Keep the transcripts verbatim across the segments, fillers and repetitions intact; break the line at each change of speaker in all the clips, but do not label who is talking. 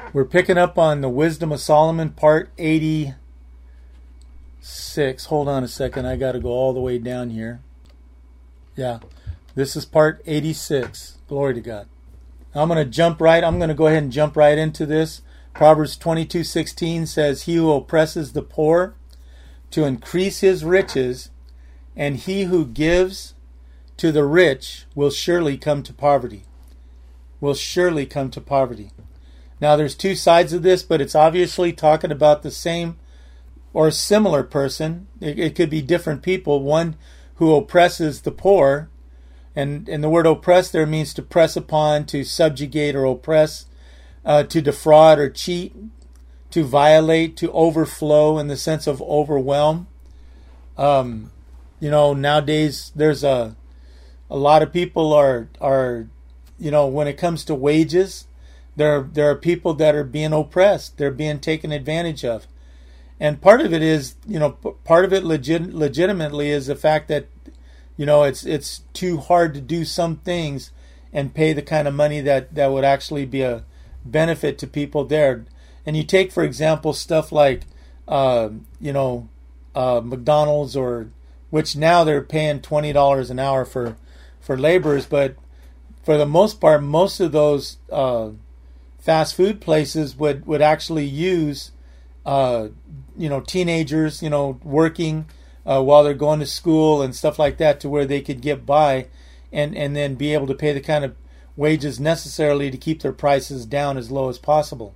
We're picking up on the Wisdom of Solomon, part eighty-six. Hold on a second. I got to go all the way down here. Yeah, this is part eighty-six. Glory to God. I'm going to jump right. I'm going to go ahead and jump right into this. Proverbs twenty-two sixteen says, "He who oppresses the poor to increase his riches, and he who gives to the rich will surely come to poverty." Will surely come to poverty. Now, there's two sides of this, but it's obviously talking about the same or similar person. It, it could be different people. One who oppresses the poor, and, and the word oppress there means to press upon, to subjugate or oppress, uh, to defraud or cheat, to violate, to overflow in the sense of overwhelm. Um, you know, nowadays there's a a lot of people are are you know, when it comes to wages, there there are people that are being oppressed. They're being taken advantage of. And part of it is, you know, part of it legit, legitimately is the fact that, you know, it's it's too hard to do some things and pay the kind of money that, that would actually be a benefit to people there. And you take, for example, stuff like, uh, you know, uh, McDonald's, or which now they're paying twenty dollars an hour for, for laborers, but for the most part, most of those uh, fast food places would, would actually use, uh, you know, teenagers, you know, working uh, while they're going to school and stuff like that, to where they could get by and, and then be able to pay the kind of wages necessarily to keep their prices down as low as possible.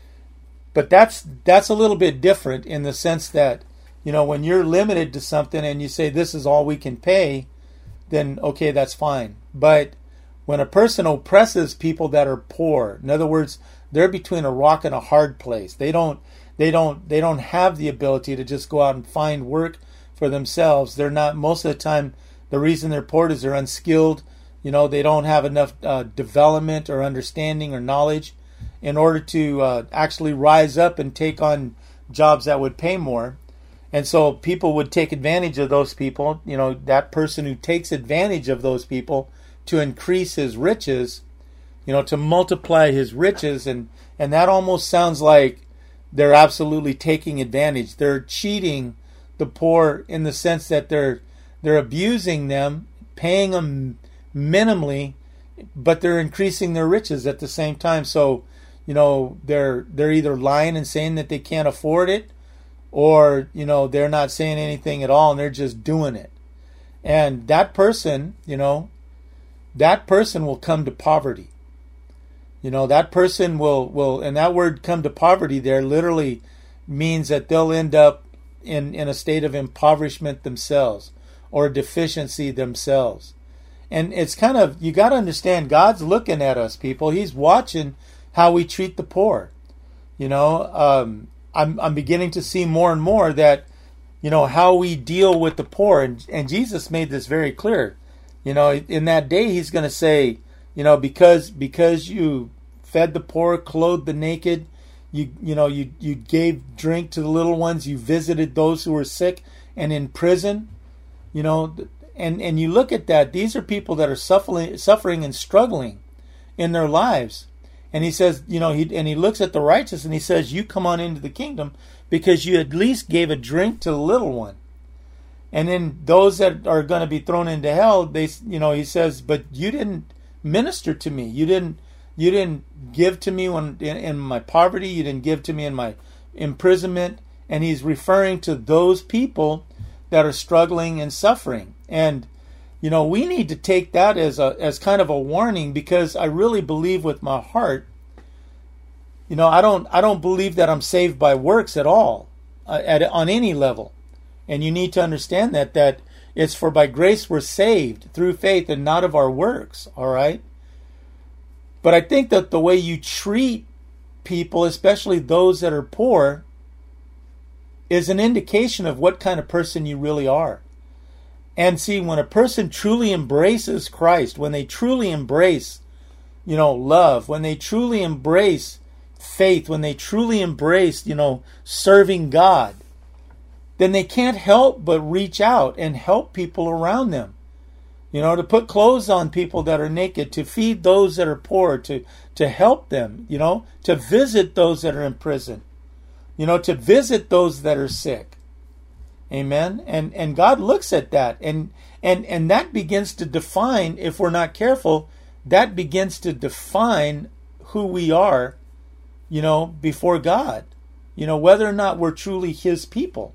But that's that's a little bit different in the sense that, you know, when you're limited to something and you say this is all we can pay, then okay, that's fine. But when a person oppresses people that are poor, in other words, they're between a rock and a hard place. They don't, they don't, they don't have the ability to just go out and find work for themselves. They're not. Most of the time, the reason they're poor is they're unskilled. You know, they don't have enough uh, development or understanding or knowledge in order to uh, actually rise up and take on jobs that would pay more. And so people would take advantage of those people. You know, that person who takes advantage of those people to increase his riches, you know, to multiply his riches. And, and that almost sounds like they're absolutely taking advantage. They're cheating the poor in the sense that they're they're abusing them, paying them minimally, but they're increasing their riches at the same time. So, you know, they're they're either lying and saying that they can't afford it, or, you know, they're not saying anything at all and they're just doing it. And that person, you know, that person will come to poverty. You know, that person will, will, and that word come to poverty there literally means that they'll end up in, in a state of impoverishment themselves or deficiency themselves. And it's kind of, you got to understand, God's looking at us, people. He's watching how we treat the poor. You know, um, I'm, I'm beginning to see more and more that, you know, how we deal with the poor. And, and Jesus made this very clear. You know, in that day, he's going to say, you know, because because you fed the poor, clothed the naked, you you know, you, you gave drink to the little ones, you visited those who were sick and in prison, you know, and, and you look at that, these are people that are suffering suffering and struggling in their lives. And he says, you know, he and he looks at the righteous and he says, you come on into the kingdom because you at least gave a drink to the little one. And then those that are going to be thrown into hell, they, you know, he says, but you didn't minister to me. You didn't, you didn't give to me when in, in my poverty. You didn't give to me in my imprisonment. And he's referring to those people that are struggling and suffering. And, you know, we need to take that as a, as kind of a warning, because I really believe with my heart, you know, I don't, I don't believe that I'm saved by works at all, uh, at, on any level. And you need to understand that, that it's for by grace we're saved through faith and not of our works, all right? But I think that the way you treat people, especially those that are poor, is an indication of what kind of person you really are. And see, when a person truly embraces Christ, when they truly embrace, you know, love, when they truly embrace faith, when they truly embrace, you know, serving God, then they can't help but reach out and help people around them. You know, to put clothes on people that are naked, to feed those that are poor, to, to help them, you know, to visit those that are in prison, you know, to visit those that are sick. Amen. And and God looks at that, and and and that begins to define, if we're not careful, that begins to define who we are, you know, before God, you know, whether or not we're truly His people.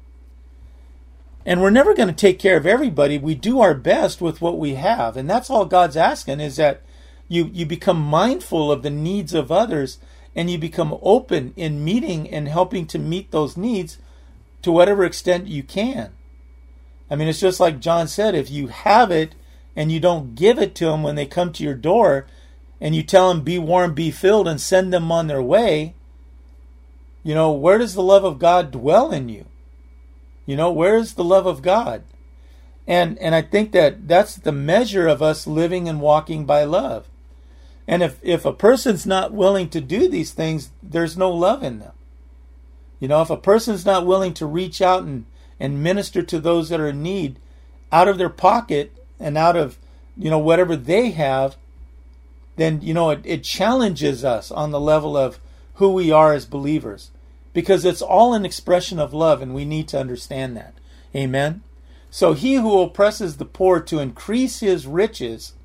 And we're never going to take care of everybody. We do our best with what we have. And that's all God's asking, is that you, you become mindful of the needs of others, and you become open in meeting and helping to meet those needs to whatever extent you can. I mean, it's just like John said, if you have it and you don't give it to them when they come to your door, and you tell them, be warm, be filled, and send them on their way, you know, where does the love of God dwell in you? You know, where is the love of God? And and I think that that's the measure of us living and walking by love. And if, if a person's not willing to do these things, there's no love in them. You know, if a person's not willing to reach out and, and minister to those that are in need out of their pocket and out of, you know, whatever they have, then, you know, it, it challenges us on the level of who we are as believers. Because it's all an expression of love, and we need to understand that. Amen? So he who oppresses the poor to increase his riches,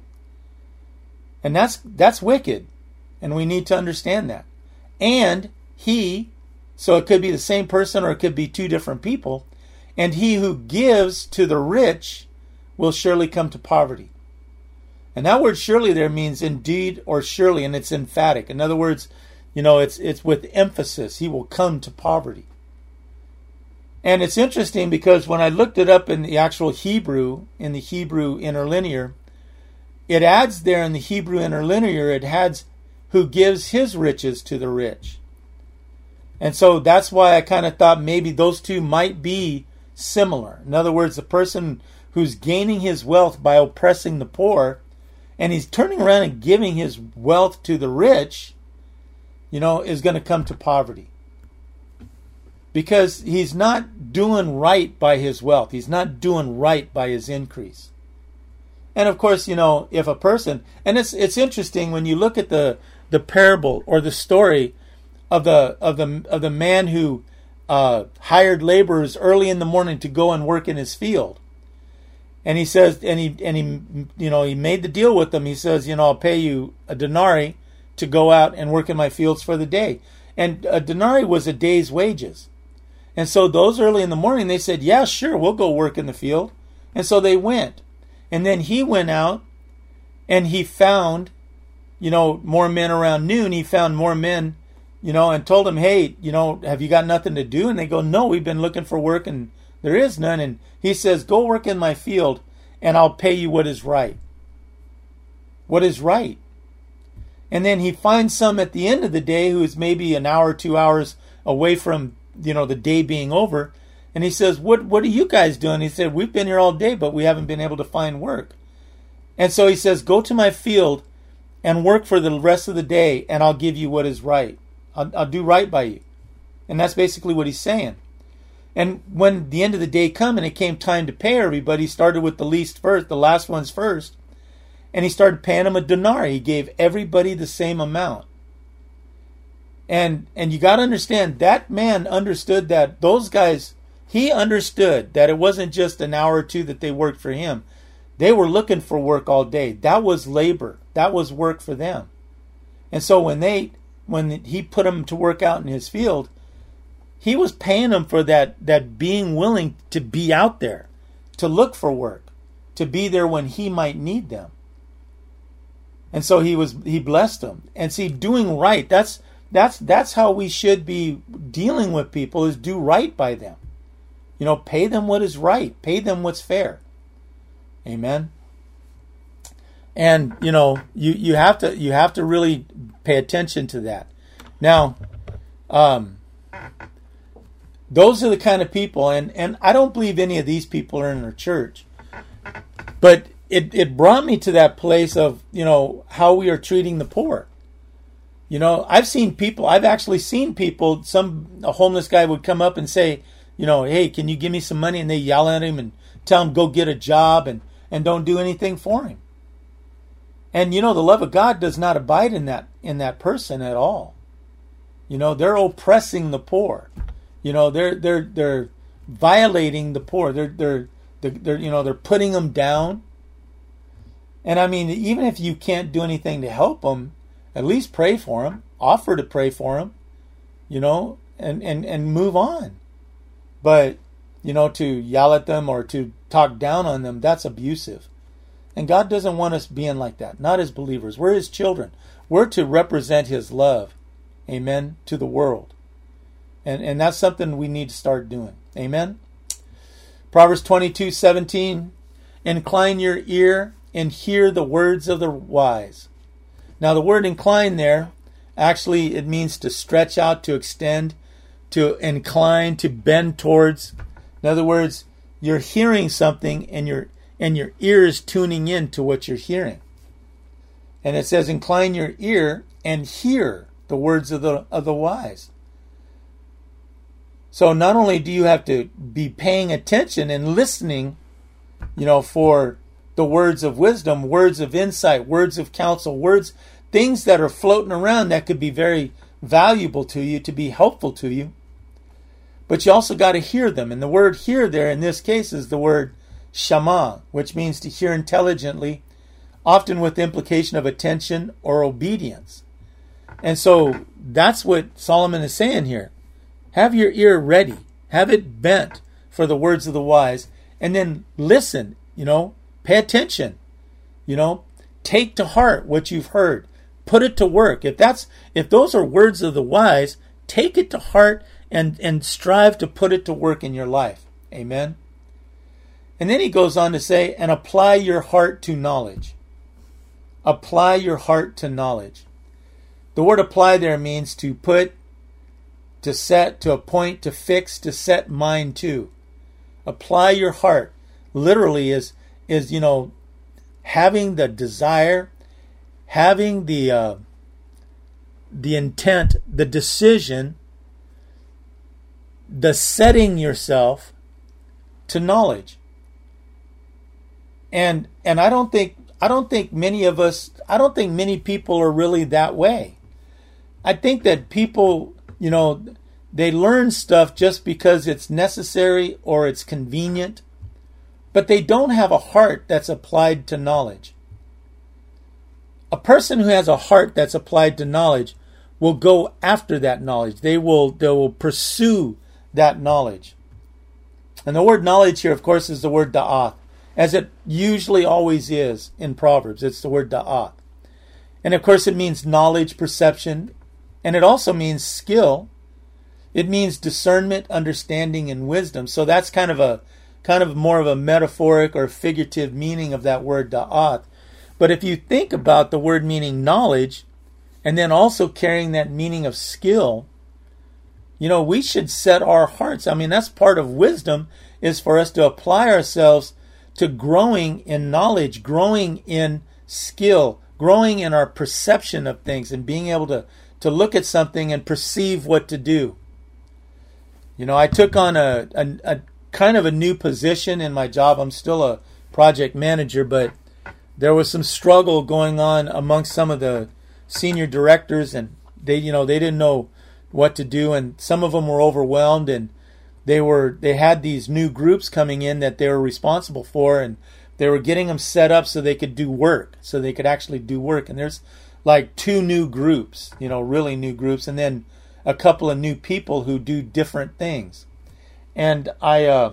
and that's that's wicked, and we need to understand that. And he, so it could be the same person or it could be two different people, and he who gives to the rich will surely come to poverty. And that word surely there means indeed or surely, and it's emphatic. In other words, you know, it's it's with emphasis. He will come to poverty. And it's interesting because when I looked it up in the actual Hebrew, in the Hebrew interlinear, it adds there in the Hebrew interlinear, it adds who gives his riches to the rich. And so that's why I kind of thought maybe those two might be similar. In other words, the person who's gaining his wealth by oppressing the poor, and he's turning around and giving his wealth to the rich, you know, is going to come to poverty. Because he's not doing right by his wealth. He's not doing right by his increase. And of course, you know, if a person, and it's it's interesting when you look at the the parable or the story of the of the of the man who uh, hired laborers early in the morning to go and work in his field. And he says, and he and he you know he made the deal with them. He says, you know, I'll pay you a denarii to go out and work in my fields for the day. And a denarii was a day's wages. And so those early in the morning, they said, yeah, sure, we'll go work in the field. And so they went. And then he went out and he found, you know, more men around noon. He found more men, you know, and told them, hey, you know, have you got nothing to do? And they go, no, we've been looking for work and there is none. And he says, go work in my field and I'll pay you what is right. What is right? And then he finds some at the end of the day who is maybe an hour, two hours away from, you know, the day being over. And he says, what, what are you guys doing? He said, we've been here all day, but we haven't been able to find work. And so he says, go to my field and work for the rest of the day and I'll give you what is right. I'll, I'll do right by you. And that's basically what he's saying. And when the end of the day came and it came time to pay everybody, he started with the least first, the last ones first. And he started paying them a denarii. He gave everybody the same amount. And and you got to understand, that man understood that those guys, he understood that it wasn't just an hour or two that they worked for him. They were looking for work all day. That was labor. That was work for them. And so when they when he put them to work out in his field, he was paying them for that, that being willing to be out there, to look for work, to be there when he might need them. And so he was he blessed them. And see, doing right, that's that's that's how we should be dealing with people, is do right by them. You know, pay them what is right. Pay them what's fair. Amen. And you know, you, you have to you have to really pay attention to that. Now, um, those are the kind of people, and, and I don't believe any of these people are in our church, but It it brought me to that place of, you know, how we are treating the poor. You know, I've seen people, I've actually seen people, some, a homeless guy would come up and say, you know, hey, can you give me some money? And they yell at him and tell him, go get a job. And, and don't do anything for him. And you know, the love of God does not abide in that in that person at all. You know, they're oppressing the poor. You know, they're they're they're violating the poor. They're they're they're, they're you know they're putting them down. And I mean, even if you can't do anything to help them, at least pray for them. Offer to pray for them. You know, and and and move on. But you know, to yell at them or to talk down on them, that's abusive. And God doesn't want us being like that. Not as believers. We're His children. We're to represent His love. Amen. To the world. And and that's something we need to start doing. Amen. Proverbs twenty-two seventeen. Incline your ear and hear the words of the wise. Now the word incline there, actually it means to stretch out, to extend, to incline, to bend towards. In other words, you're hearing something and your and your ear is tuning in to what you're hearing. And it says, incline your ear and hear the words of the of the wise. So not only do you have to be paying attention and listening, you know, for the words of wisdom, words of insight, words of counsel, words, things that are floating around that could be very valuable to you, to be helpful to you. But you also got to hear them. And the word hear there in this case is the word shama, which means to hear intelligently, often with the implication of attention or obedience. And so that's what Solomon is saying here. Have your ear ready. Have it bent for the words of the wise. And then listen, you know, pay attention. You know, take to heart what you've heard. Put it to work. If that's if those are words of the wise, take it to heart and, and strive to put it to work in your life. Amen. And then he goes on to say, and apply your heart to knowledge. Apply your heart to knowledge. The word apply there means to put, to set, to appoint, to fix, to set mind to. Apply your heart. Literally is, is you know, having the desire, having the uh, the intent, the decision, the setting yourself to knowledge. And and I don't think I don't think many of us I don't think many people are really that way. I think that people, you know, they learn stuff just because it's necessary or it's convenient, but they don't have a heart that's applied to knowledge. A person who has a heart that's applied to knowledge will go after that knowledge. They will they will pursue that knowledge. And the word knowledge here, of course, is the word da'ath, as it usually always is in Proverbs. It's the word da'ath. And of course it means knowledge, perception, and it also means skill. It means discernment, understanding, and wisdom. So that's kind of a kind of more of a metaphoric or figurative meaning of that word da'ath. But if you think about the word meaning knowledge, and then also carrying that meaning of skill, you know, we should set our hearts. I mean, that's part of wisdom, is for us to apply ourselves to growing in knowledge, growing in skill, growing in our perception of things, and being able to, to look at something and perceive what to do. You know, I took on a, a, a kind of a new position in my job. I'm still a project manager, but there was some struggle going on amongst some of the senior directors, and they, you know, they didn't know what to do, and some of them were overwhelmed, and they were they had these new groups coming in that they were responsible for, and they were getting them set up so they could do work, so they could actually do work. And there's like two new groups, you know, really new groups, and then a couple of new people who do different things. And I, uh,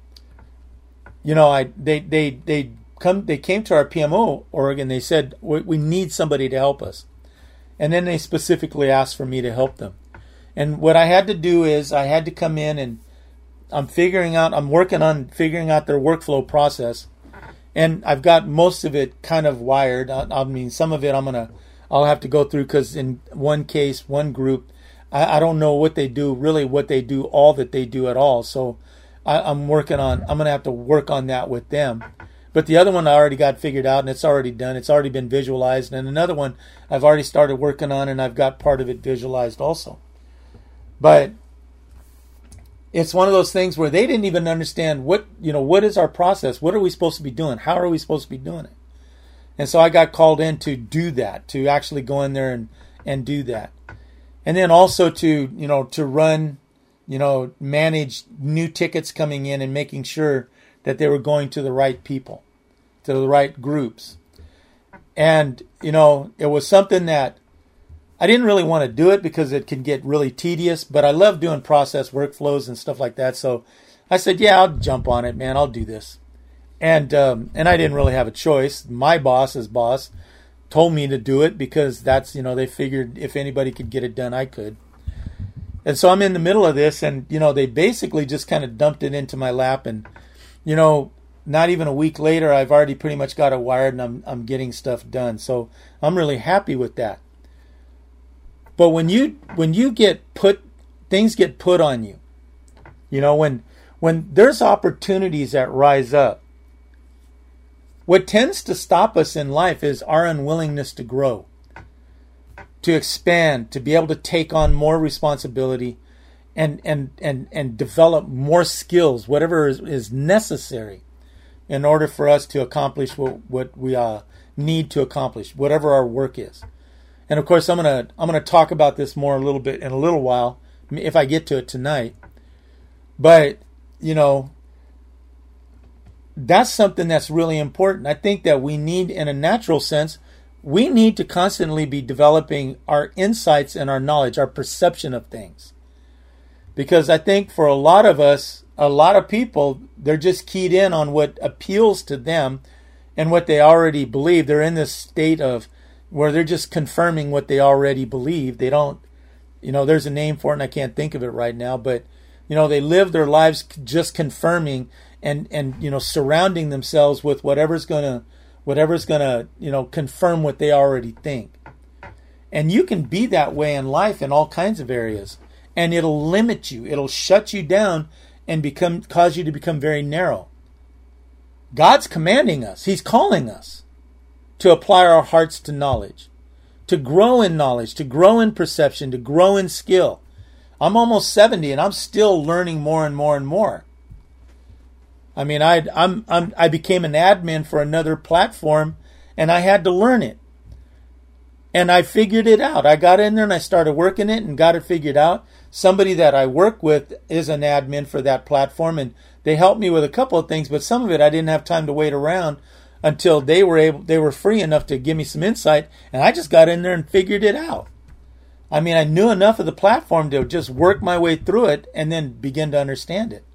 you know, I they they they come they came to our P M O Oregon. They said we, we need somebody to help us, and then they specifically asked for me to help them. And what I had to do is I had to come in, and I'm figuring out, I'm working on figuring out their workflow process. And I've got most of it kind of wired. I, I mean, some of it I'm going to, I'll have to go through, because in one case, one group, I, I don't know what they do, really what they do, all that they do at all. So I, I'm working on, I'm going to have to work on that with them. But the other one I already got figured out, and it's already done. It's already been visualized. And another one I've already started working on, and I've got part of it visualized also. But it's one of those things where they didn't even understand what, you know, what is our process? What are we supposed to be doing? How are we supposed to be doing it? And so I got called in to do that, to actually go in there and, and do that. And then also to, you know, to run, you know, manage new tickets coming in and making sure that they were going to the right people, to the right groups. And, you know, it was something that I didn't really want to do it because it can get really tedious, but I love doing process workflows and stuff like that. So I said, yeah, I'll jump on it, man. I'll do this. And um, and I didn't really have a choice. My boss's boss told me to do it because that's, you know, they figured if anybody could get it done, I could. And so I'm in the middle of this, and, you know, they basically just kind of dumped it into my lap. And, you know, not even a week later, I've already pretty much got it wired, and I'm I'm getting stuff done. So I'm really happy with that. But when you when you get put, things get put on you, you know, when when there's opportunities that rise up, what tends to stop us in life is our unwillingness to grow, to expand, to be able to take on more responsibility and and and, and develop more skills, whatever is, is necessary in order for us to accomplish what, what we uh, need to accomplish, whatever our work is. And of course, I'm gonna I'm gonna talk about this more a little bit in a little while, if I get to it tonight. But you know, that's something that's really important. I think that we need, in a natural sense, we need to constantly be developing our insights and our knowledge, our perception of things. Because I think for a lot of us, a lot of people, they're just keyed in on what appeals to them and what they already believe. They're in this state of where they're just confirming what they already believe. They don't, you know, there's a name for it and I can't think of it right now, but, you know, they live their lives just confirming and, and, you know, surrounding themselves with whatever's going to, whatever's going to, you know, confirm what they already think. And you can be that way in life in all kinds of areas, and it'll limit you. It'll shut you down and become, cause you to become very narrow. God's commanding us. He's calling us to apply our hearts to knowledge, to grow in knowledge, to grow in perception, to grow in skill. I'm almost seventy and I'm still learning more and more and more. I mean, I I'm, I'm I became an admin for another platform and I had to learn it. And I figured it out. I got in there and I started working it and got it figured out. Somebody that I work with is an admin for that platform, and they helped me with a couple of things, but some of it I didn't have time to wait around until they were able, they were free enough to give me some insight, and I just got in there and figured it out. I mean, I knew enough of the platform to just work my way through it and then begin to understand it.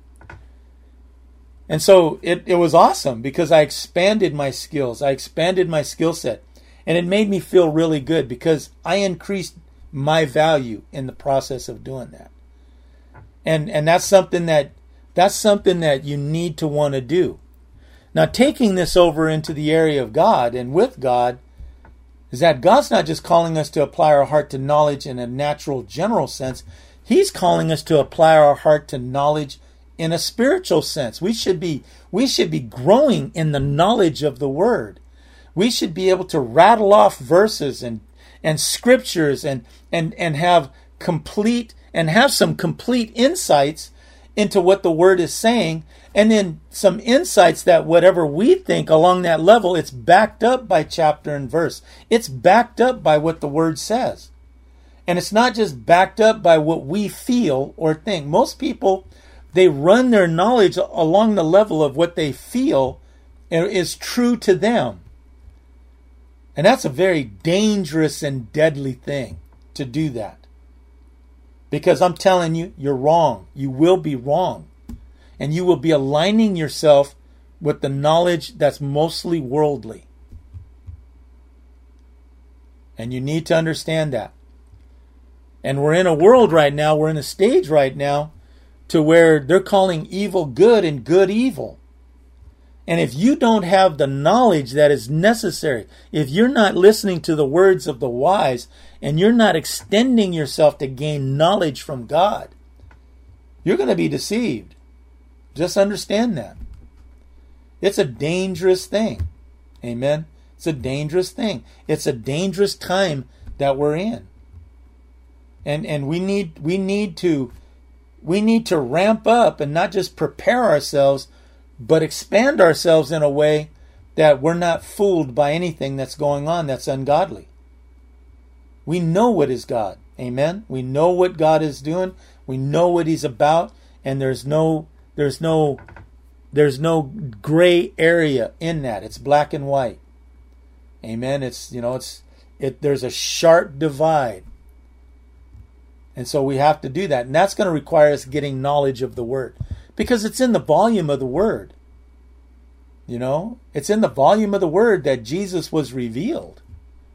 And so it, it was awesome because I expanded my skills. I expanded my skill set, and it made me feel really good because I increased my value in the process of doing that. And and that's something that that's something that you need to want to do. Now, taking this over into the area of God and with God is that God's not just calling us to apply our heart to knowledge in a natural, general sense. He's calling us to apply our heart to knowledge in a spiritual sense. We should be we should be growing in the knowledge of the Word. We should be able to rattle off verses and and scriptures and and and have complete and have some complete insights into what the Word is saying, and then some insights that whatever we think along that level, it's backed up by chapter and verse. It's backed up by what the Word says. And it's not just backed up by what we feel or think. Most people, they run their knowledge along the level of what they feel is true to them. And that's a very dangerous and deadly thing to do that. Because I'm telling you, you're wrong. You will be wrong. And you will be aligning yourself with the knowledge that's mostly worldly. And you need to understand that. And we're in a world right now, we're in a stage right now to where they're calling evil good and good evil. And if you don't have the knowledge that is necessary, if you're not listening to the words of the wise, and you're not extending yourself to gain knowledge from God, you're going to be deceived. Just understand that. It's a dangerous thing. Amen. It's a dangerous thing. It's a dangerous time that we're in. And and we need we need to we need to ramp up and not just prepare ourselves, but expand ourselves in a way that we're not fooled by anything that's going on that's ungodly. We know what is God. Amen. We know what God is doing. We know what He's about, and there's no there's no there's no gray area in that. It's black and white. Amen. It's you know it's it there's a sharp divide. And so we have to do that. And that's going to require us getting knowledge of the Word. Because it's in the volume of the Word. You know, it's in the volume of the Word that Jesus was revealed.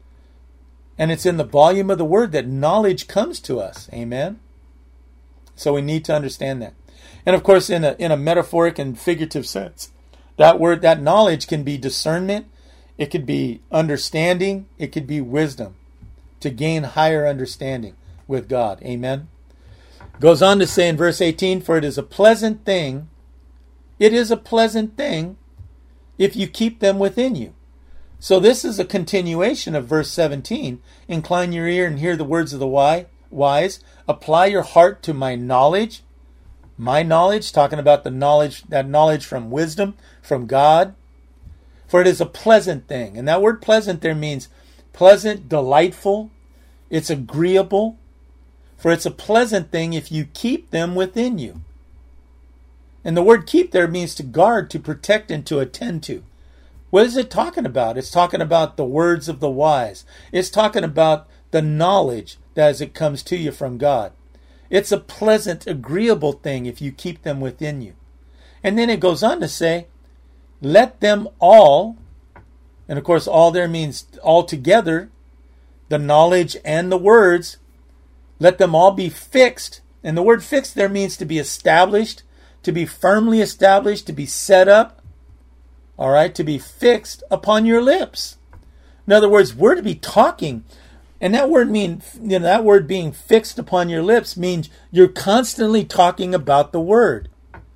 And it's in the volume of the Word that knowledge comes to us. Amen. So we need to understand that. And of course, in a in a metaphoric and figurative sense, that word, that knowledge can be discernment, it could be understanding, it could be wisdom to gain higher understanding with God. Amen. Goes on to say in verse eighteen, for it is a pleasant thing, it is a pleasant thing if you keep them within you. So this is a continuation of verse seventeen. Incline your ear and hear the words of the wise. Apply your heart to my knowledge. My knowledge, talking about the knowledge, that knowledge from wisdom, from God. For it is a pleasant thing. And that word pleasant there means pleasant, delightful. It's agreeable. For it's a pleasant thing if you keep them within you. And the word keep there means to guard, to protect, and to attend to. What is it talking about? It's talking about the words of the wise. It's talking about the knowledge that as it comes to you from God. It's a pleasant, agreeable thing if you keep them within you. And then it goes on to say, let them all, and of course all there means all together, the knowledge and the words, let them all be fixed. And the word fixed there means to be established, to be firmly established, to be set up. All right, to be fixed upon your lips. In other words, we're to be talking. And that word mean, you know, that word being fixed upon your lips means you're constantly talking about the word.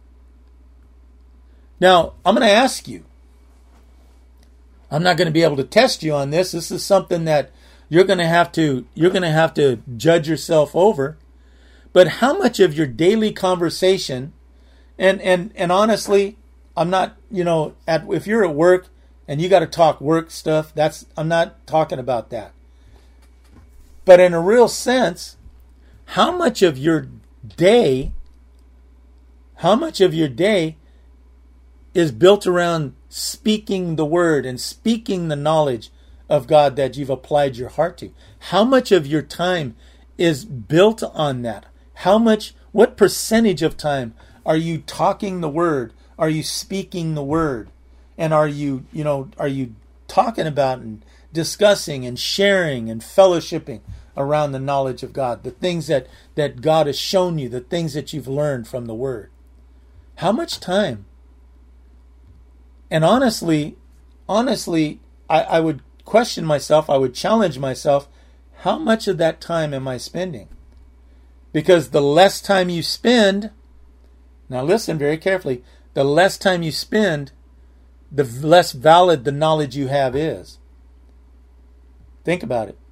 Now, I'm going to ask you. I'm not going to be able to test you on this. This is something that you're going to have to you're going to have to judge yourself over. But how much of your daily conversation, and and and honestly, I'm not, you know, at if you're at work and you got to talk work stuff, that's I'm not talking about that. But in a real sense, how much of your day, how much of your day is built around speaking the word and speaking the knowledge of God that you've applied your heart to? How much of your time is built on that? How much, what percentage of time are you talking the word? Are you speaking the word? And are you, you know, are you talking about and discussing and sharing and fellowshipping around the knowledge of God, the things that, that God has shown you, the things that you've learned from the word? How much time? And honestly, honestly, I, I would question myself, I would challenge myself, how much of that time am I spending? Because the less time you spend, now listen very carefully, the less time you spend, the less valid the knowledge you have is. Think about it.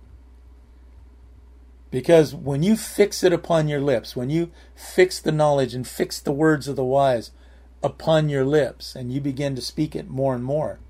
Because when you fix it upon your lips, when you fix the knowledge and fix the words of the wise upon your lips, and you begin to speak it more and more,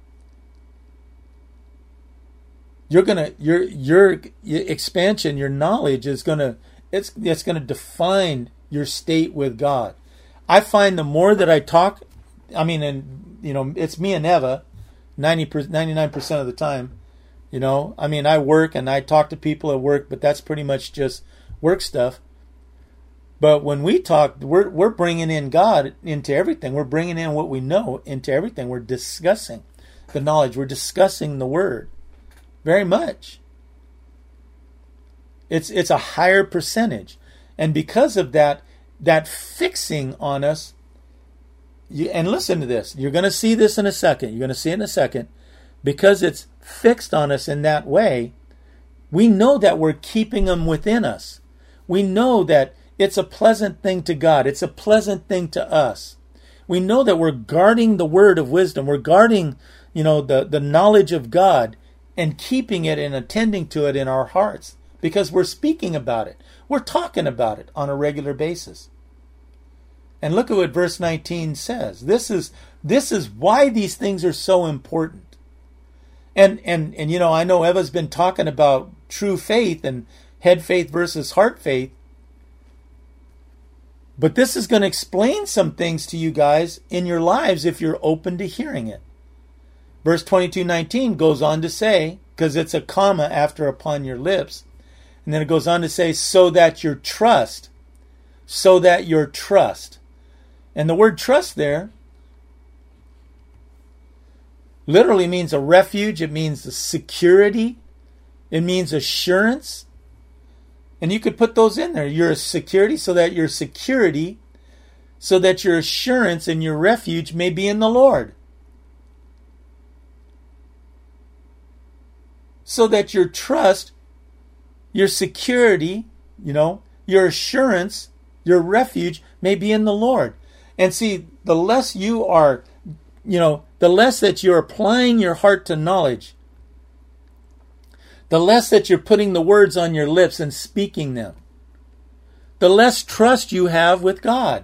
you're gonna your your expansion, your knowledge is gonna it's it's gonna define your state with God. I find the more that I talk, I mean, and you know, it's me and Eva, ninety, ninety-nine percent of the time. You know, I mean, I work and I talk to people at work, but that's pretty much just work stuff. But when we talk, we're we're bringing in God into everything. We're bringing in what we know into everything. We're discussing the knowledge. We're discussing the word very much. It's it's a higher percentage, and because of that, that fixing on us. You, and listen to this. You're going to see this in a second. You're going to see it in a second, because it's fixed on us in that way. We know that we're keeping them within us. We know that it's a pleasant thing to God. It's a pleasant thing to us. We know that we're guarding the word of wisdom. We're guarding, you know, the, the knowledge of God and keeping it and attending to it in our hearts because we're speaking about it. We're talking about it on a regular basis. And look at what verse nineteen says. This is this is why these things are so important. And and and you know, I know Eva's been talking about true faith and head faith versus heart faith. But this is going to explain some things to you guys in your lives if you're open to hearing it. Verse twenty-two nineteen goes on to say, because it's a comma after upon your lips, and then it goes on to say, so that your trust, so that your trust. And the word trust there literally means a refuge. It means a security. It means assurance. And you could put those in there. Your security, so that your security, so that your assurance and your refuge may be in the Lord. So that your trust, your security, you know, your assurance, your refuge may be in the Lord. And see, the less you are, you know, the less that you're applying your heart to knowledge, the less that you're putting the words on your lips and speaking them, the less trust you have with God.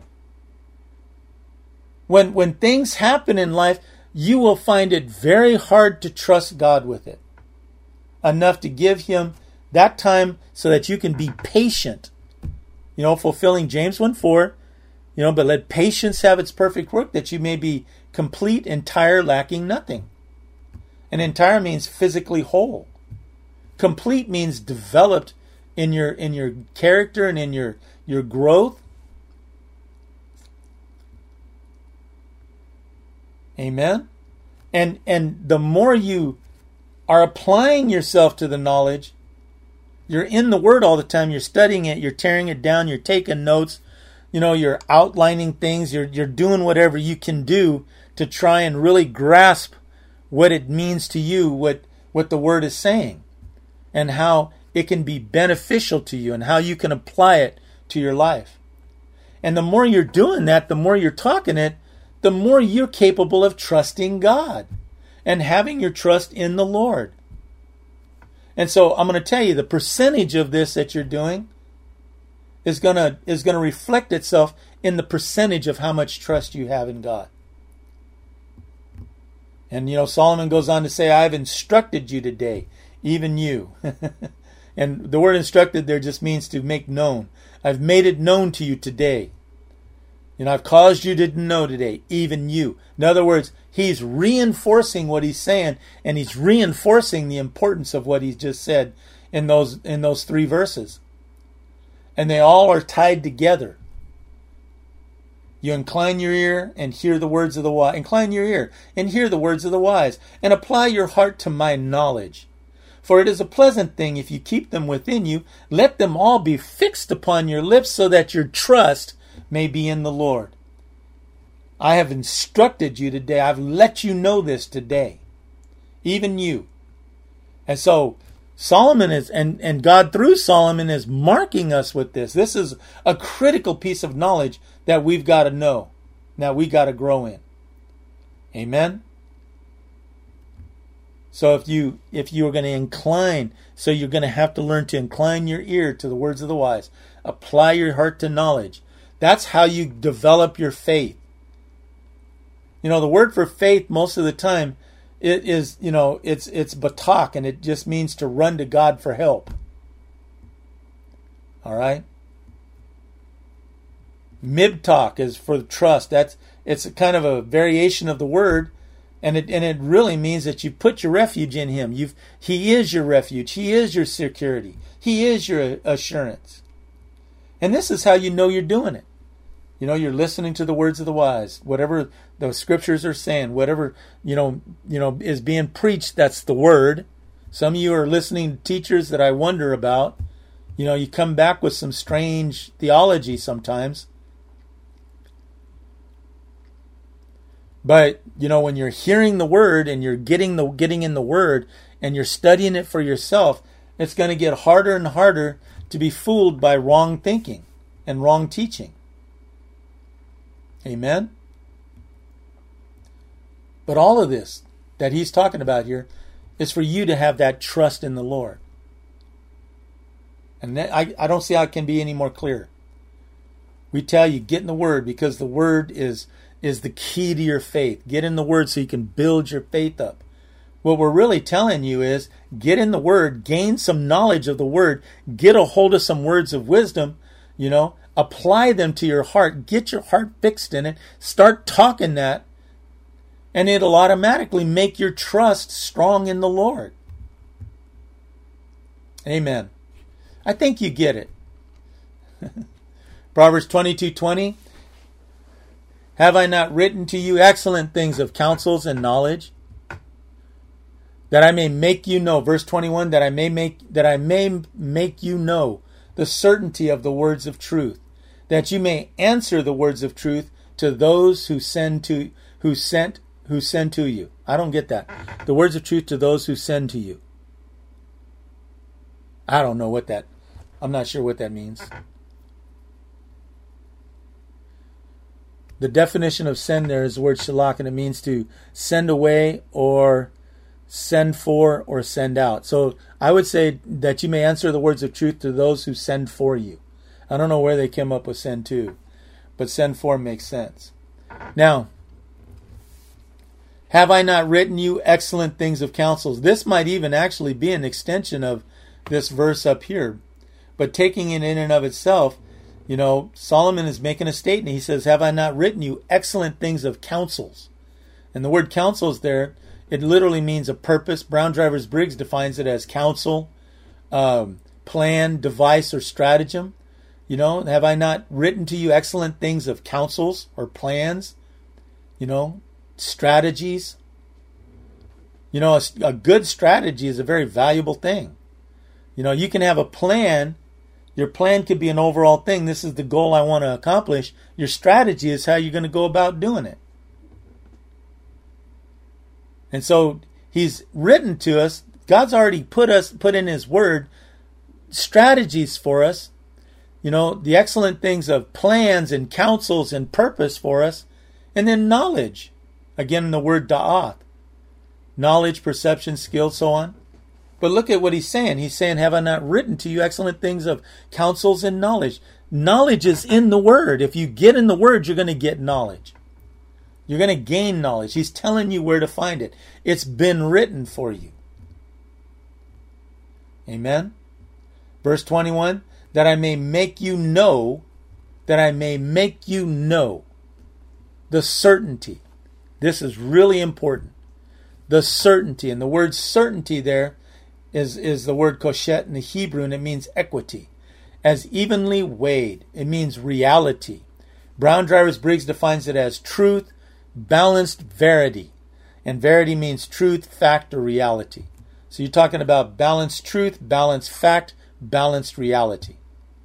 When, when things happen in life, you will find it very hard to trust God with it, enough to give Him that time so that you can be patient. You know, fulfilling James one four, you know, but let patience have its perfect work, that you may be complete, entire, lacking nothing. And entire means physically whole. Complete means developed in your in your character and in your, your growth. Amen. And and the more you are applying yourself to the knowledge, you're in the Word all the time, you're studying it, you're tearing it down, you're taking notes, you know, you're outlining things, you're you're doing whatever you can do to try and really grasp what it means to you, what what the Word is saying, and how it can be beneficial to you and how you can apply it to your life. And the more you're doing that, the more you're talking it, the more you're capable of trusting God and having your trust in the Lord. And so I'm going to tell you, the percentage of this that you're doing is going to is going to reflect itself in the percentage of how much trust you have in God. And you know, Solomon goes on to say, I've instructed you today, even you. And the word instructed there just means to make known. I've made it known to you today. You know, I've caused you to know today, even you. In other words, he's reinforcing what he's saying, and he's reinforcing the importance of what he's just said in those in those three verses. And they all are tied together. You incline your ear and hear the words of the wise. Incline your ear and hear the words of the wise, and apply your heart to my knowledge. For it is a pleasant thing if you keep them within you. Let them all be fixed upon your lips, so that your trust may be in the Lord. I have instructed you today. I've let you know this today. Even you. And so Solomon is, and, and God through Solomon is marking us with this. This is a critical piece of knowledge that we've got to know, that we got to grow in. Amen? So if you if you are going to incline, so you're going to have to learn to incline your ear to the words of the wise. Apply your heart to knowledge. That's how you develop your faith. You know, the word for faith most of the time, it is, you know, it's it's batak, and it just means to run to God for help. All right? Mibtak is for trust. That's it's a kind of a variation of the word, and it and it really means that you put your refuge in Him. You've He is your refuge. He is your security. He is your assurance. And this is how you know you're doing it. You know, you're listening to the words of the wise. Whatever the scriptures are saying, whatever, you know, you know, is being preached, that's the word. Some of you are listening to teachers that I wonder about. You know, you come back with some strange theology sometimes. But, you know, when you're hearing the word and you're getting the getting in the word and you're studying it for yourself, it's going to get harder and harder to be fooled by wrong thinking and wrong teaching. Amen? But all of this that he's talking about here is for you to have that trust in the Lord. And that, I, I don't see how it can be any more clear. We tell you, get in the Word, because the Word is, is the key to your faith. Get in the Word so you can build your faith up. What we're really telling you is, get in the Word, gain some knowledge of the Word, get a hold of some words of wisdom, you know, apply them to your heart, get your heart fixed in it, start talking that, and it'll automatically make your trust strong in the Lord. Amen. I think you get it. Proverbs twenty-two twenty. Have I not written to you excellent things of counsels and knowledge, that I may make you know, verse twenty-one, that I may make that I may make you know the certainty of the words of truth, that you may answer the words of truth to those who send to who sent who send to you. I don't get that. The words of truth to those who send to you. I don't know what that, I'm not sure what that means. The definition of send there is the word shalach, and it means to send away or send for or send out. So I would say that you may answer the words of truth to those who send for you. I don't know where they came up with send to, but send for makes sense. Now, have I not written you excellent things of counsels? This might even actually be an extension of this verse up here. But taking it in and of itself, you know, Solomon is making a statement. He says, have I not written you excellent things of counsels? And the word counsels there, it literally means a purpose. Brown Drivers Briggs defines it as counsel, um, plan, device, or stratagem. You know, have I not written to you excellent things of counsels or plans? You know, strategies. You know, a, a good strategy is a very valuable thing. You know, you can have a plan. Your plan could be an overall thing. This is the goal I want to accomplish. Your strategy is how you're going to go about doing it. And so he's written to us. God's already put us, put in his word, strategies for us. You know, the excellent things of plans and counsels and purpose for us. And then knowledge. Again, the word da'ath. Knowledge, perception, skill, so on. But look at what he's saying. He's saying, have I not written to you excellent things of counsels and knowledge? Knowledge is in the word. If you get in the word, you're going to get knowledge. You're going to gain knowledge. He's telling you where to find it. It's been written for you. Amen. Verse twenty-one, that I may make you know, that I may make you know the certainty. This is really important. The certainty. And the word certainty there is, is the word koshet in the Hebrew, and it means equity. As evenly weighed. It means reality. Brown Drivers Briggs defines it as truth, balanced verity. And verity means truth, fact, or reality. So you're talking about balanced truth, balanced fact, balanced reality.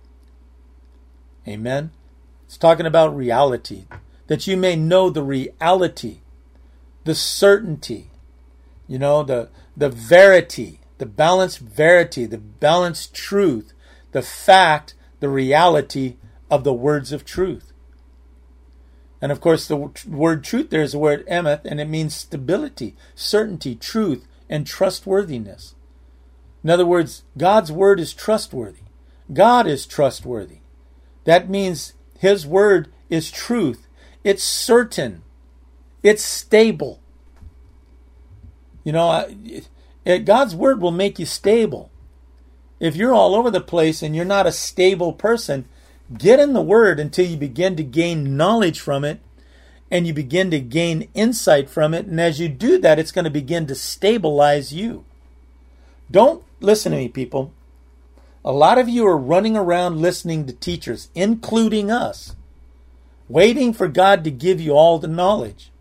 Amen? It's talking about reality. That you may know the reality, the certainty, you know, the, the verity, the balanced verity, the balanced truth, the fact, the reality of the words of truth. And of course, the word truth there is the word emeth, and it means stability, certainty, truth, and trustworthiness. In other words, God's word is trustworthy. God is trustworthy. That means his word is truth. It's certain. It's stable. You know, it, God's word will make you stable. If you're all over the place and you're not a stable person, get in the word until you begin to gain knowledge from it and you begin to gain insight from it. And as you do that, it's going to begin to stabilize you. Don't listen to me, people. A lot of you are running around listening to teachers, including us, waiting for God to give you all the knowledge.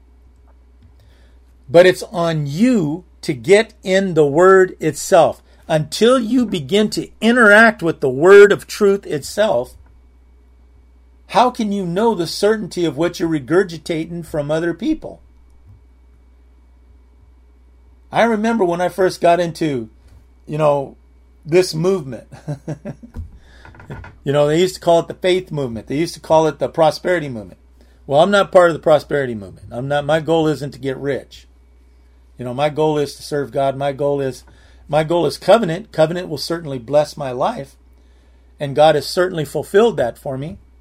But it's on you to get in the word itself. Until you begin to interact with the word of truth itself, how can you know the certainty of what you're regurgitating from other people? I remember when I first got into, you know, this movement. You know, they used to call it the faith movement. They used to call it the prosperity movement. Well, I'm not part of the prosperity movement. I'm not. My goal isn't to get rich. You know, my goal is to serve God. My goal is My goal is covenant. Covenant will certainly bless my life. And God has certainly fulfilled that for me.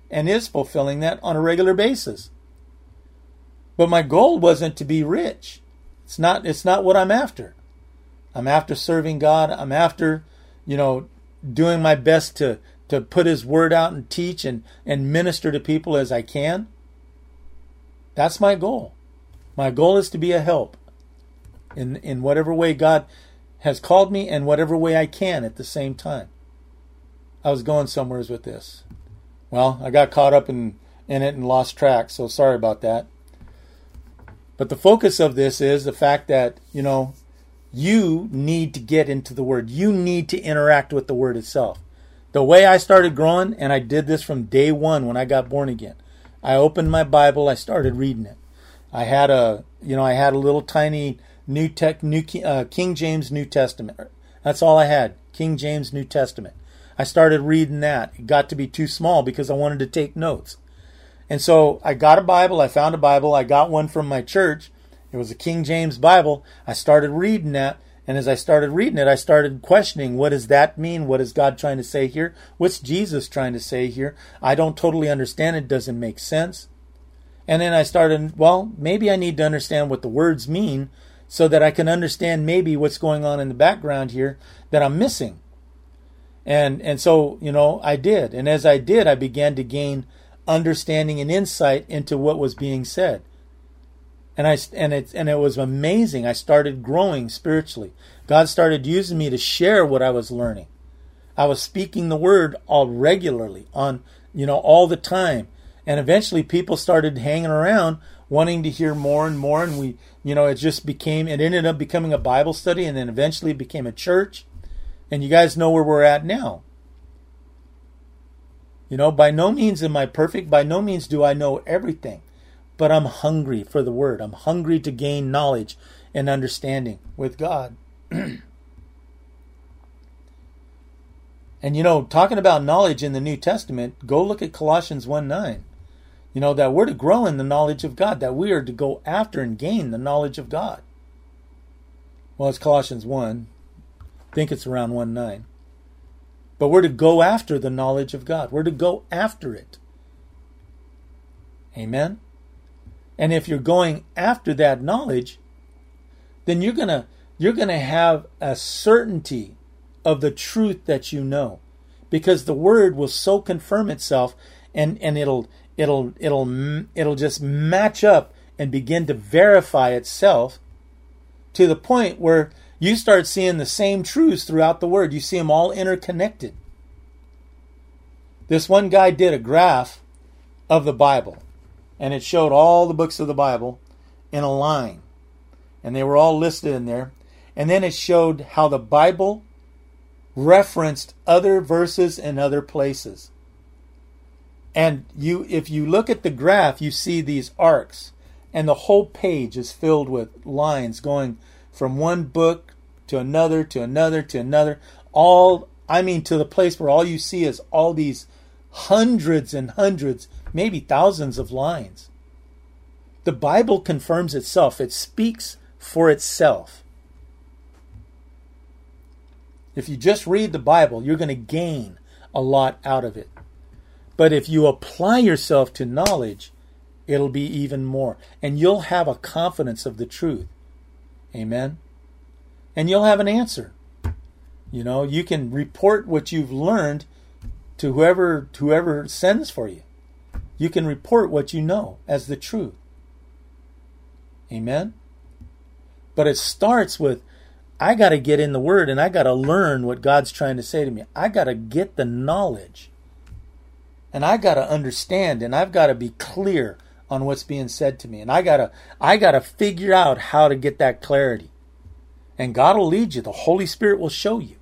and is fulfilling that on a regular basis. But my goal wasn't to be rich. It's not, it's not what I'm after. I'm after serving God. I'm after, you know, doing my best to, to put His word out and teach and, and minister to people as I can. That's my goal. My goal is to be a help in, in whatever way God has called me and whatever way I can at the same time. I was going somewheres with this. Well, I got caught up in, in it and lost track, so sorry about that. But the focus of this is the fact that, you know, you need to get into the Word. You need to interact with the Word itself. The way I started growing, and I did this from day one when I got born again, I opened my Bible, I started reading it. I had a, you know, I had a little tiny New Tech, New uh, King James New Testament. That's all I had, King James New Testament. I started reading that. It got to be too small because I wanted to take notes. And so I got a Bible. I found a Bible. I got one from my church. It was a King James Bible. I started reading that. And as I started reading it, I started questioning, what does that mean? What is God trying to say here? What's Jesus trying to say here? I don't totally understand. It doesn't make sense. And then I started, well, maybe I need to understand what the words mean so that I can understand maybe what's going on in the background here that I'm missing. And and so, you know, I did. And as I did, I began to gain understanding and insight into what was being said. And I and it and it was amazing. I started growing spiritually. God started using me to share what I was learning. I was speaking the word all regularly, on, you know, all the time. And eventually people started hanging around wanting to hear more and more, and we, you know, it just became, it ended up becoming a Bible study, and then eventually it became a church. And you guys know where we're at now. You know, by no means am I perfect. By no means do I know everything. But I'm hungry for the Word. I'm hungry to gain knowledge and understanding with God. And you know, talking about knowledge in the New Testament, go look at Colossians one nine. You know, that we're to grow in the knowledge of God. That we are to go after and gain the knowledge of God. Well, it's Colossians one. I think it's around one nine. But we're to go after the knowledge of God. We're to go after it. Amen? And if you're going after that knowledge, then you're going to you're going to have a certainty of the truth that you know. Because the word will so confirm itself, and, and it'll it'll it'll it'll just match up and begin to verify itself to the point where you start seeing the same truths throughout the Word. You see them all interconnected. This one guy did a graph of the Bible, and it showed all the books of the Bible in a line. And they were all listed in there. And then it showed how the Bible referenced other verses in other places. And you, if you look at the graph, you see these arcs. And the whole page is filled with lines going from one book to another, to another, to another. All, I mean, to the place where all you see is all these hundreds and hundreds, maybe thousands of lines. The Bible confirms itself. It speaks for itself. If you just read the Bible, you're going to gain a lot out of it. But if you apply yourself to knowledge, it'll be even more. And you'll have a confidence of the truth. Amen. And you'll have an answer. You know, you can report what you've learned to whoever whoever sends for you. You can report what you know as the truth. Amen. But it starts with, I got to get in the Word and I got to learn what God's trying to say to me. I got to get the knowledge. And I got to understand, and I've got to be clear on what's being said to me. And I gotta I gotta figure out how to get that clarity. And God will lead you. The Holy Spirit will show you.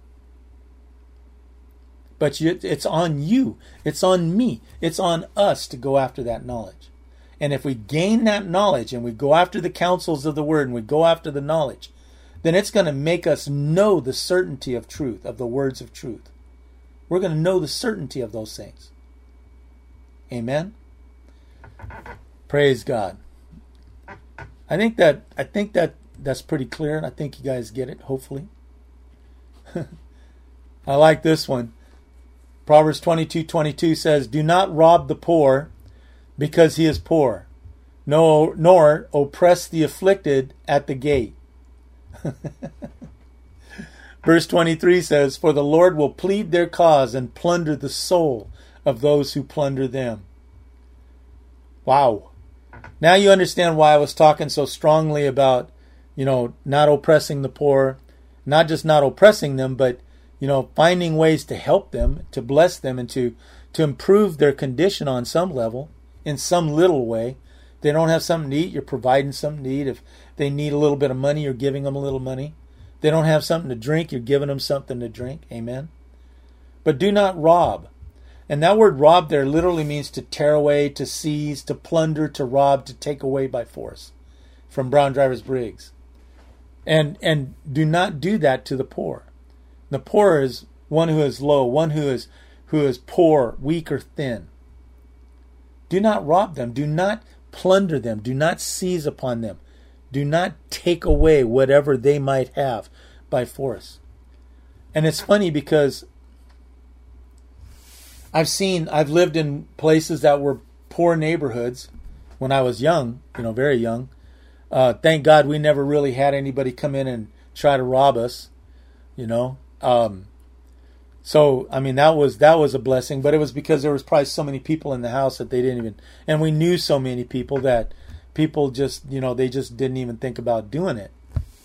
But you, it's on you. It's on me. It's on us to go after that knowledge. And if we gain that knowledge and we go after the counsels of the Word and we go after the knowledge, then it's going to make us know the certainty of truth, of the words of truth. We're going to know the certainty of those things. Amen? Praise God. I think that I think that that's pretty clear. I think you guys get it, hopefully. I like this one. Proverbs twenty-two twenty-two says, "Do not rob the poor because he is poor, no, nor oppress the afflicted at the gate." Verse twenty-three says, "For the Lord will plead their cause and plunder the soul of those who plunder them." Wow. Now you understand why I was talking so strongly about, you know, not oppressing the poor, not just not oppressing them, but, you know, finding ways to help them, to bless them, and to, to improve their condition on some level, in some little way. If they don't have something to eat, you're providing something to eat. If they need a little bit of money, you're giving them a little money. If they don't have something to drink, you're giving them something to drink. Amen. But do not rob. And that word rob there literally means to tear away, to seize, to plunder, to rob, to take away by force, from Brown Drivers Briggs. And and do not do that to the poor. The poor is one who is low, one who is who is poor, weak, or thin. Do not rob them. Do not plunder them. Do not seize upon them. Do not take away whatever they might have by force. And it's funny because I've seen, I've lived in places that were poor neighborhoods when I was young, you know, very young. Uh, thank God we never really had anybody come in and try to rob us, you know. Um, so, I mean, that was that was a blessing, but it was because there was probably so many people in the house that they didn't even, and we knew so many people that people just, you know, they just didn't even think about doing it.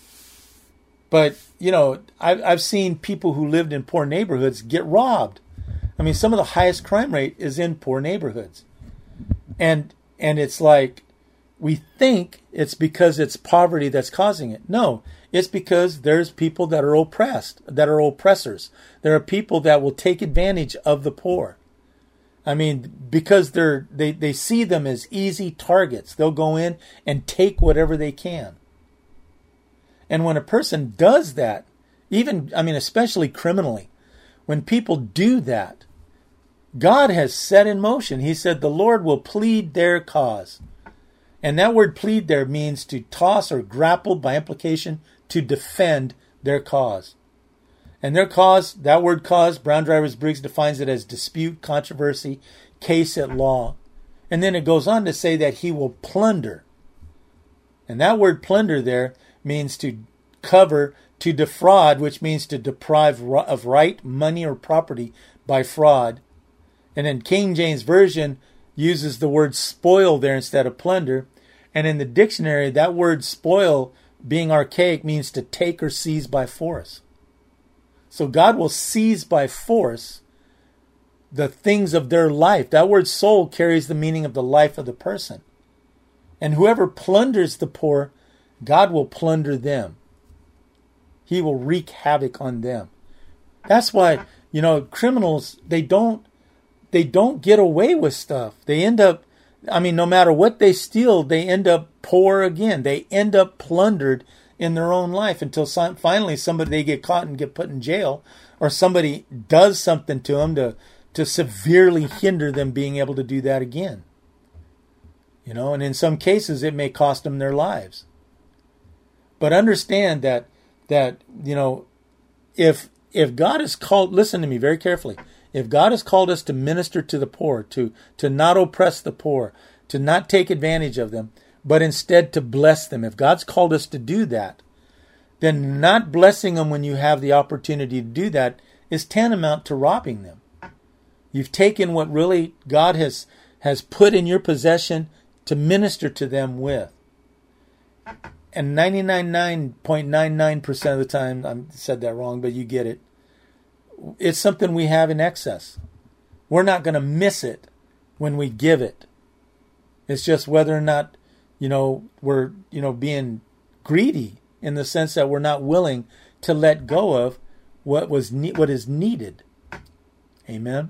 But, you know, I've, I've seen people who lived in poor neighborhoods get robbed. I mean, some of the highest crime rate is in poor neighborhoods. And and it's like, we think it's because it's poverty that's causing it. No, it's because there's people that are oppressed, that are oppressors. There are people that will take advantage of the poor. I mean, because they're they, they see them as easy targets. They'll go in and take whatever they can. And when a person does that, even, I mean, especially criminally, when people do that, God has set in motion. He said the Lord will plead their cause. And that word plead there means to toss or grapple, by implication, to defend their cause. And their cause, that word cause, Brown Drivers Briggs defines it as dispute, controversy, case at law. And then it goes on to say that he will plunder. And that word plunder there means to cover, to defraud, which means to deprive of right, money, or property by fraud. And then King James Version uses the word spoil there instead of plunder. And in the dictionary, that word spoil, being archaic, means to take or seize by force. So God will seize by force the things of their life. That word soul carries the meaning of the life of the person. And whoever plunders the poor, God will plunder them. He will wreak havoc on them. That's why, you know, criminals, they don't They don't get away with stuff. They end up, I mean, no matter what they steal, they end up poor again. They end up plundered in their own life until some, finally somebody, they get caught and get put in jail, or somebody does something to them to, to severely hinder them being able to do that again. You know, and in some cases it may cost them their lives. But understand that, that, you know, if, if God is called, listen to me very carefully. If God has called us to minister to the poor, to, to not oppress the poor, to not take advantage of them, but instead to bless them, if God's called us to do that, then not blessing them when you have the opportunity to do that is tantamount to robbing them. You've taken what really God has, has put in your possession to minister to them with. And ninety-nine point nine nine percent of the time, I said that wrong, but you get it. It's something we have in excess. We're not going to miss it when we give it. It's just whether or not, you know, we're, you know, being greedy in the sense that we're not willing to let go of what was ne- what is needed. Amen.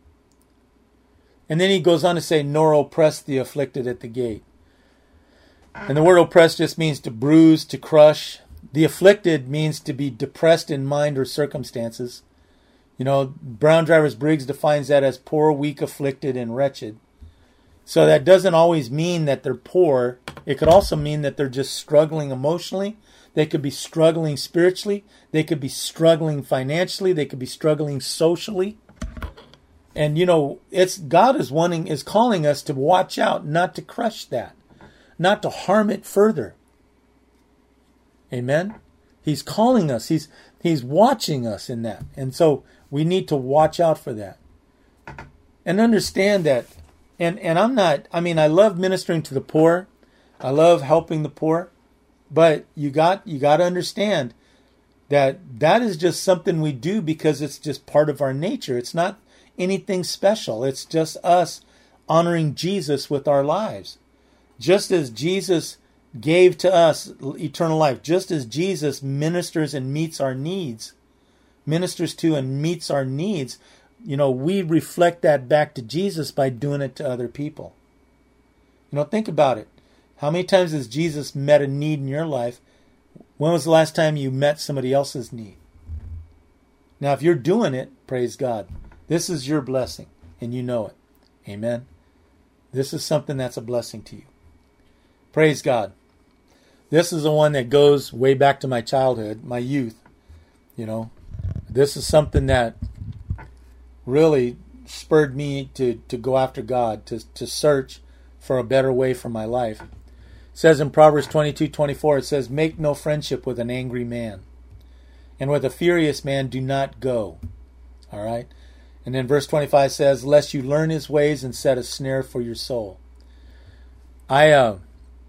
And then he goes on to say, nor oppress the afflicted at the gate. And the word oppress just means to bruise, to crush. The afflicted means to be depressed in mind or circumstances. You know, Brown Drivers Briggs defines that as poor, weak, afflicted, and wretched. So that doesn't always mean that they're poor. It could also mean that they're just struggling emotionally. They could be struggling spiritually. They could be struggling financially. They could be struggling socially. And, you know, it's God is wanting, is calling us to watch out, not to crush that, not to harm it further. Amen? He's calling us. He's, he's watching us in that. And so we need to watch out for that. And understand that. And, and I'm not, I mean, I love ministering to the poor. I love helping the poor. But you got, you got to understand that that is just something we do because it's just part of our nature. It's not anything special. It's just us honoring Jesus with our lives. Just as Jesus gave to us eternal life, just as Jesus ministers and meets our needs, ministers to and meets our needs, you know, we reflect that back to Jesus by doing it to other people. You know, think about it. How many times has Jesus met a need in your life? When was the last time you met somebody else's need? Now, if you're doing it, praise God. This is your blessing, and you know it. Amen. This is something that's a blessing to you. Praise God. This is the one that goes way back to my childhood, my youth. You know, this is something that really spurred me to, to go after God, to, to search for a better way for my life. It says in Proverbs twenty-two twenty-four, it says, make no friendship with an angry man, and with a furious man do not go. All right. And then verse twenty-five says, lest you learn his ways and set a snare for your soul. I, uh,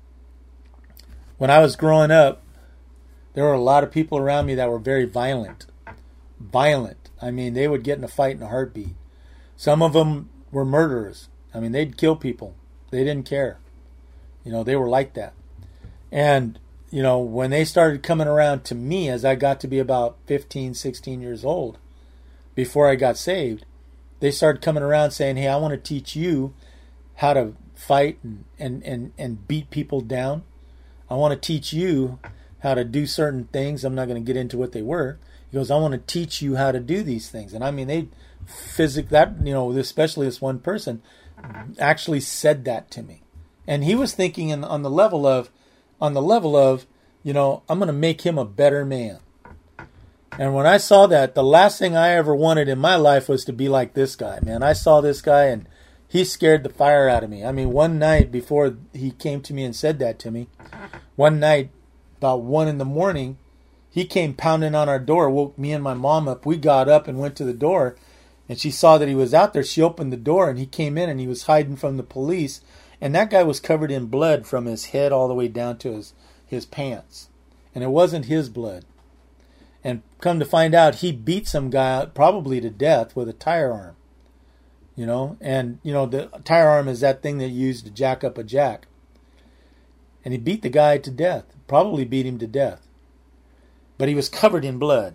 when I was growing up, there were a lot of people around me that were very violent. Violent. I mean, they would get in a fight in a heartbeat. Some of them were murderers. I mean, they'd kill people. They didn't care. You know, they were like that. And, you know, when they started coming around to me as I got to be about fifteen, sixteen years old, before I got saved, they started coming around saying, hey, I want to teach you how to fight and, and, and, and beat people down. I want to teach you how to do certain things. I'm not going to get into what they were. He goes, I want to teach you how to do these things. And I mean, they physic that, you know, especially this one person actually said that to me. And he was thinking in, on the level of, on the level of, you know, I'm going to make him a better man. And when I saw that, the last thing I ever wanted in my life was to be like this guy, man. I saw this guy and he scared the fire out of me. I mean, one night before he came to me and said that to me, one night about one in the morning, he came pounding on our door, woke me and my mom up. We got up and went to the door, and she saw that he was out there. She opened the door, and he came in, and he was hiding from the police. And that guy was covered in blood from his head all the way down to his, his pants. And it wasn't his blood. And come to find out, he beat some guy probably to death with a tire arm. You know, and, you know, the tire arm is that thing that you use to jack up a jack. And he beat the guy to death, probably beat him to death. But he was covered in blood.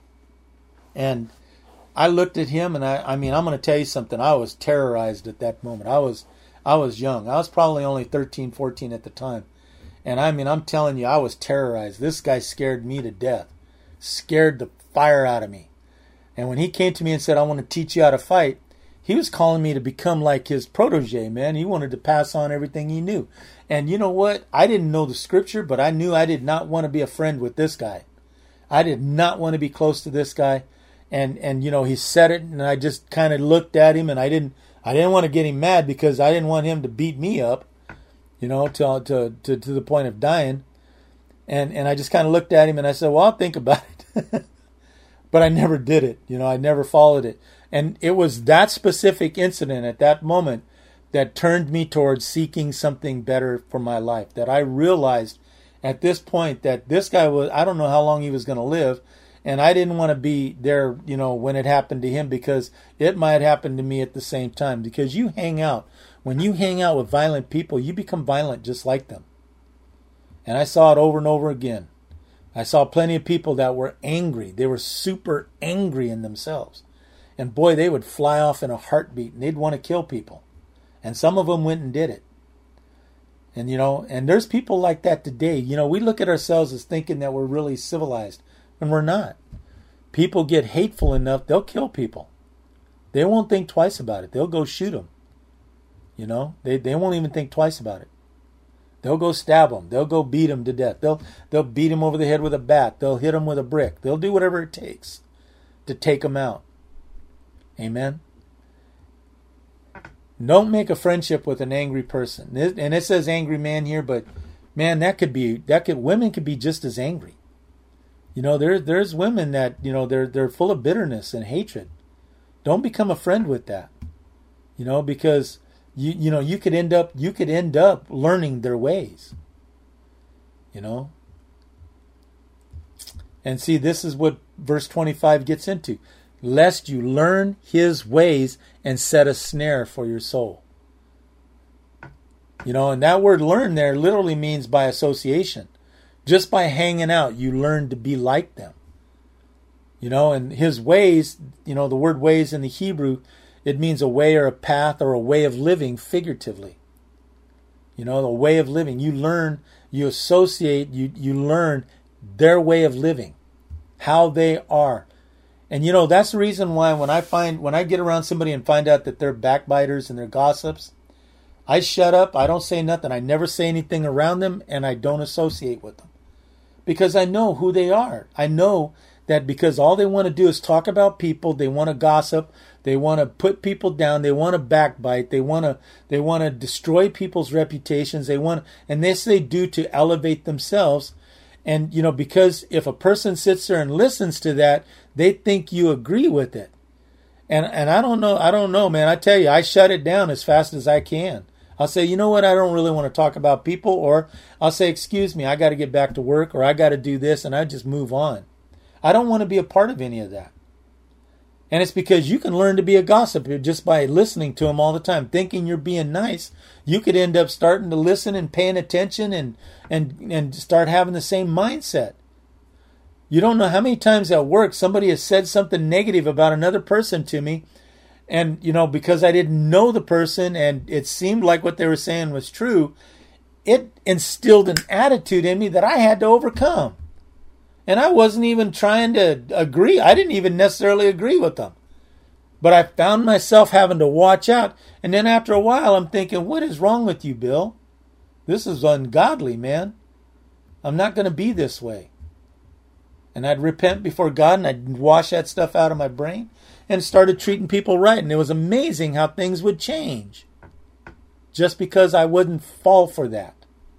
And I looked at him, and I, I mean, I'm going to tell you something. I was terrorized at that moment. I was, I was young. I was probably only thirteen, fourteen at the time. And I mean, I'm telling you, I was terrorized. This guy scared me to death. Scared the fire out of me. And when he came to me and said, I want to teach you how to fight, he was calling me to become like his protege, man. He wanted to pass on everything he knew. And you know what? I didn't know the scripture, but I knew I did not want to be a friend with this guy. I did not want to be close to this guy. And, and you know, he said it, and I just kind of looked at him, and I didn't I didn't want to get him mad because I didn't want him to beat me up, you know, to to to, to the point of dying. And and I just kind of looked at him, and I said, well, I'll think about it. But I never did it. You know, I never followed it. And it was that specific incident at that moment that turned me towards seeking something better for my life. That I realized at this point that this guy was, I don't know how long he was going to live. And I didn't want to be there, you know, when it happened to him, because it might happen to me at the same time. Because you hang out, when you hang out with violent people, you become violent just like them. And I saw it over and over again. I saw plenty of people that were angry. They were super angry in themselves. And boy, they would fly off in a heartbeat, and they'd want to kill people. And some of them went and did it. And, you know, and there's people like that today. You know, we look at ourselves as thinking that we're really civilized, and we're not. People get hateful enough, they'll kill people. They won't think twice about it. They'll go shoot them. You know, they, they won't even think twice about it. They'll go stab them. They'll go beat them to death. They'll they'll beat them over the head with a bat. They'll hit them with a brick. They'll do whatever it takes to take them out. Amen. Don't make a friendship with an angry person. And it says angry man here, but man, that could be, that could, women could be just as angry. You know, there, there's women that, you know, they're, they're full of bitterness and hatred. Don't become a friend with that. You know, because you, you know, you could end up, you could end up learning their ways. You know? And see, this is what verse twenty-five gets into. Lest you learn his ways and set a snare for your soul. You know, and that word learn there literally means by association. Just by hanging out, you learn to be like them. You know, and his ways, you know, the word ways in the Hebrew, it means a way or a path or a way of living figuratively. You know, a way of living. You learn, you associate, you, you learn their way of living. How they are. And you know, that's the reason why when I find, when I get around somebody and find out that they're backbiters and they're gossips, I shut up, I don't say nothing, I never say anything around them, and I don't associate with them. Because I know who they are. I know that because all they want to do is talk about people, they want to gossip, they want to put people down, they want to backbite, they want to they want to destroy people's reputations, they want, and this they do to elevate themselves. And, you know, because if a person sits there and listens to that, they think you agree with it. And and I don't know, I don't know, man. I tell you, I shut it down as fast as I can. I'll say, you know what, I don't really want to talk about people. Or I'll say, excuse me, I got to get back to work, or I got to do this, and I just move on. I don't want to be a part of any of that. And it's because you can learn to be a gossip just by listening to them all the time, thinking you're being nice. You could end up starting to listen and paying attention and and and start having the same mindset. You don't know how many times at work somebody has said something negative about another person to me, and you know, because I didn't know the person and it seemed like what they were saying was true, it instilled an attitude in me that I had to overcome. And I wasn't even trying to agree. I didn't even necessarily agree with them. But I found myself having to watch out. And then after a while, I'm thinking, what is wrong with you, Bill? This is ungodly, man. I'm not going to be this way. And I'd repent before God, and I'd wash that stuff out of my brain and started treating people right. And it was amazing how things would change just because I wouldn't fall for that.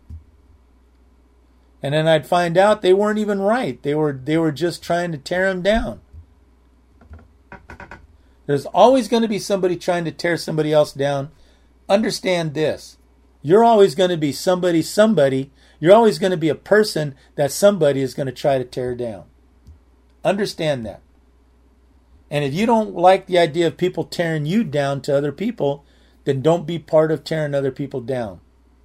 And then I'd find out they weren't even right. They were they were just trying to tear him down. There's always going to be somebody trying to tear somebody else down. Understand this. You're always going to be somebody, somebody. You're always going to be a person that somebody is going to try to tear down. Understand that. And if you don't like the idea of people tearing you down to other people, then don't be part of tearing other people down.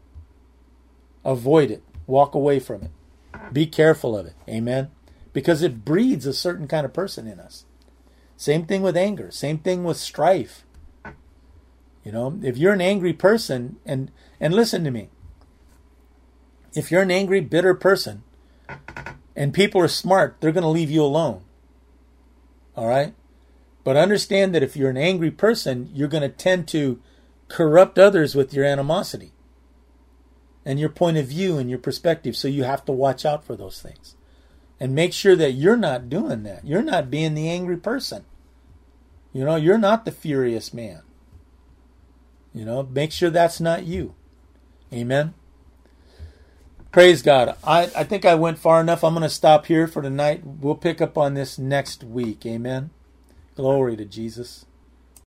Avoid it. Walk away from it. Be careful of it. Amen? Because it breeds a certain kind of person in us. Same thing with anger. Same thing with strife. You know, if you're an angry person, and, and listen to me. If you're an angry, bitter person, and people are smart, they're going to leave you alone. All right? But understand that if you're an angry person, you're going to tend to corrupt others with your animosity and your point of view and your perspective. So you have to watch out for those things. And make sure that you're not doing that. You're not being the angry person. You know, you're not the furious man. You know, make sure that's not you. Amen. Praise God. I, I think I went far enough. I'm going to stop here for tonight. We'll pick up on this next week. Amen. Glory to Jesus.